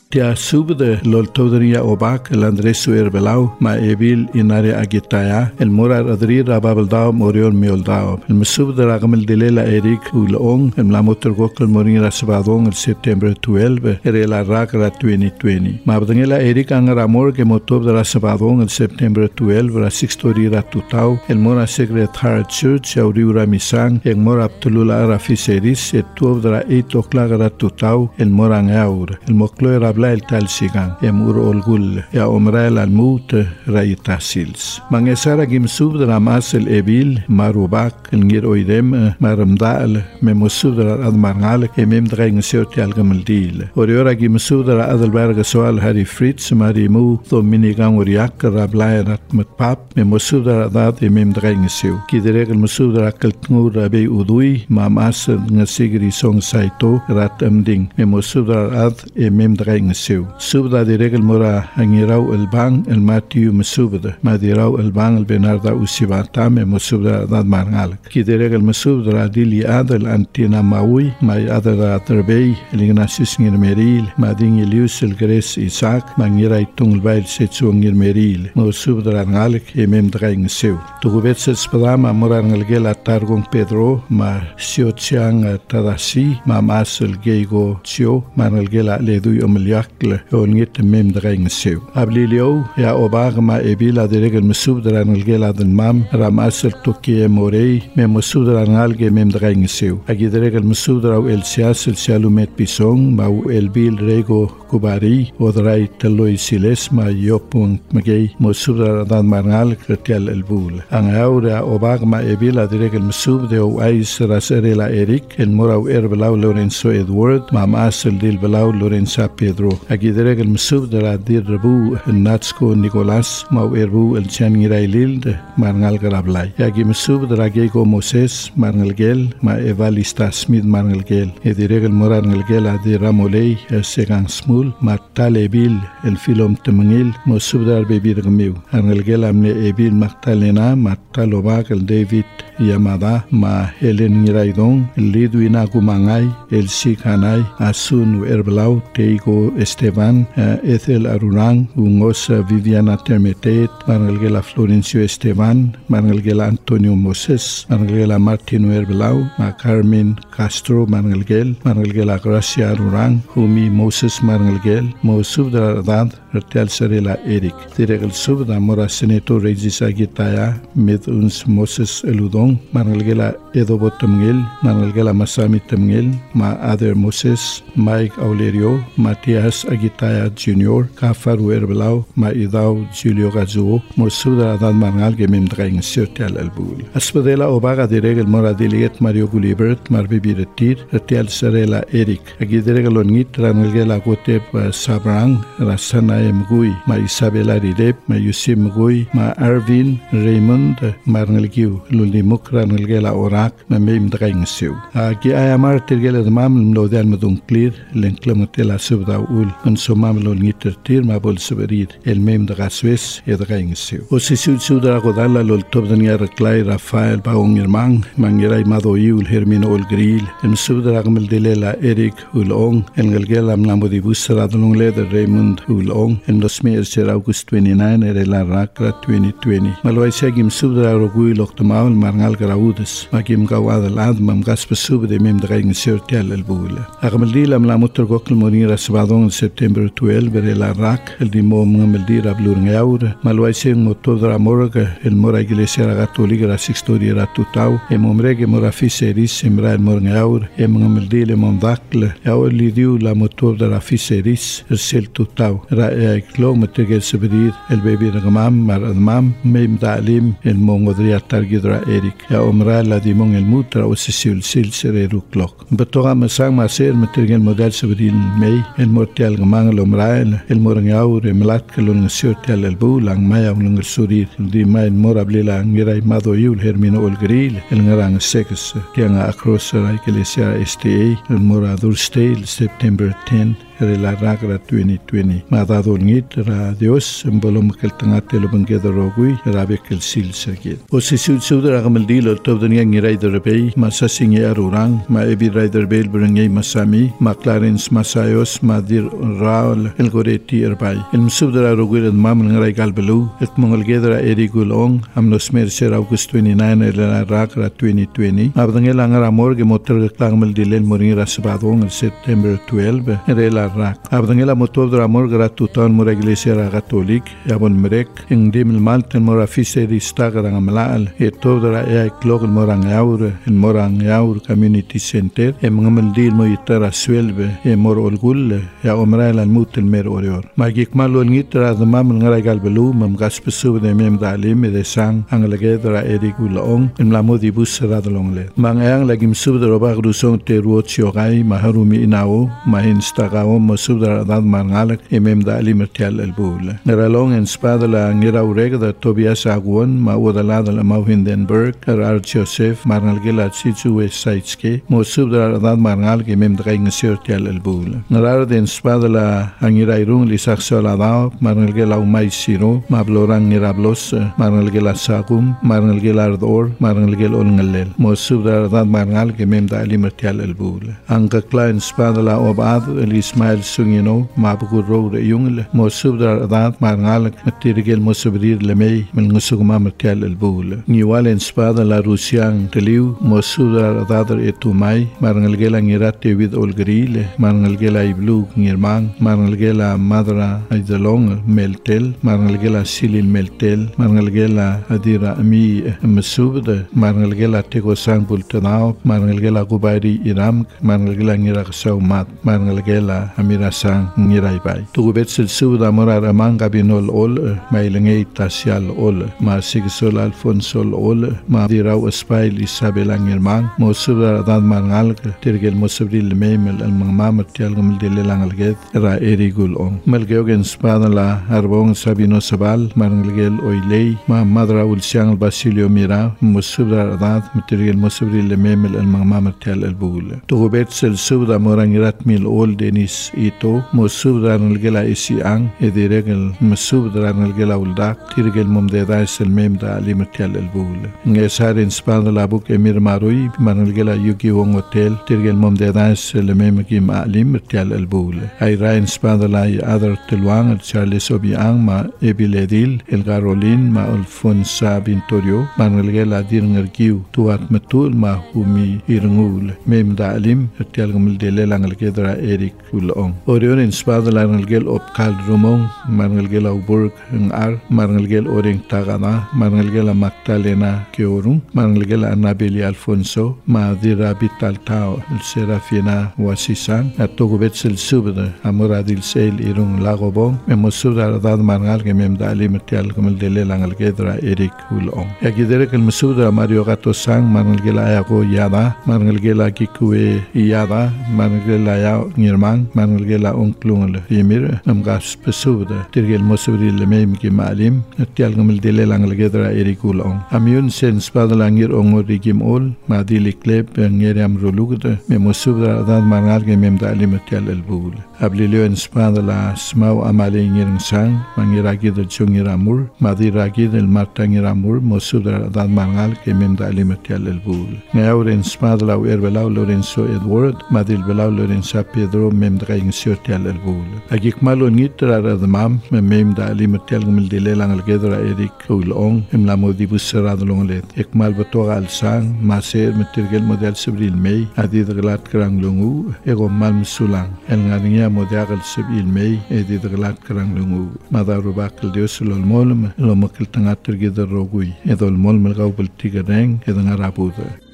Tia subde loltodria obak el Andrés Suer Belau ma ebil inare agitaya el mora adri rababaldao moriol mioldao el mesubde ragamel dilela Eric ulong el mlamotor gokal moringa sabadong el September 12 erela rakra 2020 ma abdengela Eric angaramor que motob de la sabadong el September 12 ra 6 ra tutau el mora secretary church auriura misang el mora aptulula rafiseris et tuov de la 8 o'clock ra tutau el mora ngaur el moklo el tal sigang emur olgul ya omrael al mut raitasils mangesara gim sub de la masel ebil marubak el ngir oidem maramdal memosub de la admarnal emem dreng sot algamaldil oriora gim sub de la adelberg soal hari fritz marimu to minigang oriak rablaerat mat pap memosub de la dad emem dreng seu kidereg el mesub de la kaltngur rabe udui mamas ngasigri song saito rat amding memosub de la ad emem dreng subda de regel mora angirau el bang el Matthew mesubda madirau el bang el Bernarda usibata me mesubda dad marngal ki de regel mesubda dili adel antina maui mai adela terbei el Ignatius ngirmeril mading Elius el Gres Isaac mangira itung bail setsu ngirmeril mesubda ngal ke mem dreng seu tu gubets spadama mora ngal targong Pedro ma siochiang tadasi ma masel geigo chio mangal gela ledu omlia ونيت ميم درين سيو أبليليو يا أوباغما إبيلا درجل مسوب دران الجيل هذا المام راماسل توكيه موري ميم مسوب دران الجي ميم درين سيو أجي درجل مسوب دراو السياس السيالوميت بيسون ماو البيل ريغو كوباري ودراي تلوي سيلس ما يوبون مجي مسوب دران مارنال كرتيال البول أنهاو يا أوباغما إبيلا درجل مسوب ديو أيس راسريلا إريك الموراو إربلاو لورينسو إدوارد ما ماسل ديل بلاو لورينسا بيدرو أجي درجة المسوب درا دير ربو الناتسكو نيكولاس ماو إربو الجانيرايليل مارنال غرابلاي أجي مسوب درا جيكو موسيس مارنال جيل ما إيفاليستا سميد مارنال جيل درجة المورانال جيل أدي رامولي سيغان سمول ما تاليبيل الفيلم تمنيل مسوب درا بيبي رغميو مارنال جيل أمني إيبيل مقتالينا ما تالوباك الديفيد Yamada ma Helen Ngiraidong Lidwina Gumangay El Sikanay Asun Erblau Teigo Esteban Ethel Arurang Ungos Viviana Termetet Marnelgela Florencio Esteban Marnelgela Antonio Moses Marnelgela Martino Erblau ma Carmen Castro Marnelgela Gracia Arurang Humi Moses Marnelgel Mosub de la Dad Retel Serela Eric Dirigel Sub da Mora Senator Regis Agitaya Med uns Moses Eludong Marnelgela Edo Botamgel Marnelgela Masami Tamgel ma Ader Moses Mike Aulerio Matias Agitaya Junior Kafaru Erbelau ma Idao Julio Gazuo Mosub de la Dad Marnal Gemem Dreng Sirtel Albul Aspedela Obaga Dirigel Mora Diliet Mario Gulibert Marbibi Retir Retel Serela Eric Agi Dirigel Onit Ranelgela Gotep Sabrang Rasana Mgui ma Isabela Ridep ma Yusim Mgui ma Arvin Raymond Marnelgiu Lulimuk Ranelgela Orak ma Mem Dreng Siu Agi Ayamar Tirgela Mam Lodian Madunklir Lenklamotela Subda Ul Mansomam Lolniter Tir ma Bol Severir El Mem Draswes Edreng Siu Osisul Sudra Godala Lol Tobdania Reclay Rafael Baung Irmang Mangirai Madoiul Hermino Olgril El Sudra Gmeldelela Eric Ulong El Gelgela Mlamodi Busra Dolong Leder Raymond Ulong en los meses de August 29 era la Rakra 2020. Malwaisa gim subdra rogui loktomaul marngal graudes. Magim gawad al mam gaspa subde mem dreng sirtel el bula. Agmeldila mla motor gokl morir asbadon en September 12 era la Rak el dimo mmeldira blurngaur. Malwaisa motor dra morga el mora iglesia católica la sixtoria ra tutau. Momrege mora fiseris semra el morgaur. Mmeldile mondakle. Yaul lidiu la motor dra fiseris el sel tutau. كيلومتر جل سبرير البيبي رغمام مر أدمام ميم تعليم المونغودريا تارجدرا إيريك يا أمرا الذي مون الموتر وسيسيل سيل كلوك بتوغا مسان ما سير مترجل موديل سبريل مي المورتيال غمان الأمرا المورنياو رملات كلون سيرتيال البو لان مايا ولون السورير دي ماي المورا بليلا غيراي مادو يول هرمينو الجريل الغران السكس كيانا أكروس راي كليسيا STA المورا دور ستيل سبتمبر 10 la ragra 2020 ma dadol ngit ra Dios bolom kel tangat lo bangeda rogui ra bekel sil sergit o si sudra gamal dilo tobdania ngirai derbe ma sasinge arurang ma ebi rider bel brengei masami ma Clarence Masayos ma dir raul el goreti erbai el sudra rogui mam ngai galbelu et mongol gedra erigulong amnos mercer August 29 la ragra 2020 abdangel angara morge motor klangmel dilel moringa sabadong September 12 la rak abdangela motodra mor gratuton mor iglesia catholic yabon merek en dimel malten mor afiseri stagra ngamal e todra e klog morang yaur community center e ngamel dil mo itara swelbe e mor olgul ya omrael al mutel mer orior magik malo ngitra zamam ngara galbelu mam gaspesu de mem dalim de sang anglagedra erigulong en la modi busra dolongle mangayang lagim subdro bagdusong te ruotsiogai maharumi inao ma instagao mosudra dad marngalak emem da alimertial albul neralong en spadala ngira ureg da Tobias Aguon ma udalada la mau Hindenburg ar Joseph marnalgela chichu websites mosudra dad marngal ke mem da ingsertial albul nerar den spadala angira irung lisaxola da marnalgela umai siro ma blorang ngira blos marnalgela sagum marnalgela ardor marnalgel olngalel mosudra dad marngal ke mem da alimertial albul anga klein spadala obad Ismail Sungino mabugur roure jungle mosubdar adat marngal tirgel mosubrir lemei men ngusugma martial albul niwalen spada la rusian teliu mosubdar adat etumai marngal gela ngirate with olgrile marngal gela iblu ngirman marngal gela madra aidalong meltel marngal gela silil meltel marngal gela adira ami masubda marngal gela tego sang bultanao marngal gela gubairi iram marngal gela ngirak saumat marngal gela amira sang ngirai bai tu bet sil suda morar amanga binol ol mailengei tasial ol ma sigsol alfonsol ol ma dirau espail isabel angirman mo suda dan mangal tergel mosubril memel al mamam tial gumil de langal get ra erigul on melgeogen spada la arbong sabino sabal marngelgel oilei ma madra ulsiang basilio mira mo suda dan tergel mosubril memel al mamam tial al bul tu bet sil suda morangirat mil ol denis ito mosubdar nalgela isiang ediregel mosubdar nalgela uldak tirgel momdeda sel memda alimertial albul ngesar in spadala buk emir marui manalgela yuki wong hotel tirgel momdeda sel memki alimertial albul ay rain spadala other telwang Charles Obiang ma ebiledil el Garolin ma Alfonsa Bintorio manalgela dirngergiu tuat metul ma humi irngul memda alim tial gumil de langal kedra Eric ulong orion in spadala nalgel op kal rumong marnalgel auburg ng ar marnalgel oring tagana marnalgel Magdalena Keorum marnalgel Anabeli Alfonso ma dira bital tao el Serafina Wasisang atogubet sel subda amoradil sel irung lagobong memosudar dad marngal ke mem dali metial kumel de langal kedra Eric ulong yakidere kel mesudra Mario Gato sang marnalgel ayago yada marnalgel kikue yada marnalgel ya ngirman marnalgela onklungel yemir namgas pesuda tirgel mosubri lemem ki malim tial gumel de langal gedra erikul on amiun sen spadalangir ongo rigim ol madili klep ngeriam rolugda me mosubra dad marngal ke mem dalim tial albul ablilio en spadala smau amale ngirng sang mangiragi de chungiramur madiragi del martangiramur mosubra dad marngal ke mem dalim tial albul ngauren spadala erbelau Lorenzo Edward madil belau Lorenzo Pedro mem draing sirtial albul agik malo ngitra radmam mem da alimertial gumil de langal gedra Eric ulong em la modi busra dolonglet ekmal betora al sang maser metirgel model sibril mei adid glat krang lungu ego mal musulang el ngania model sibril mei edid glat krang lungu madaru bakal deusul molm lo makil tangatir gedra rogui edol molm gau bultiga reng edangarabuda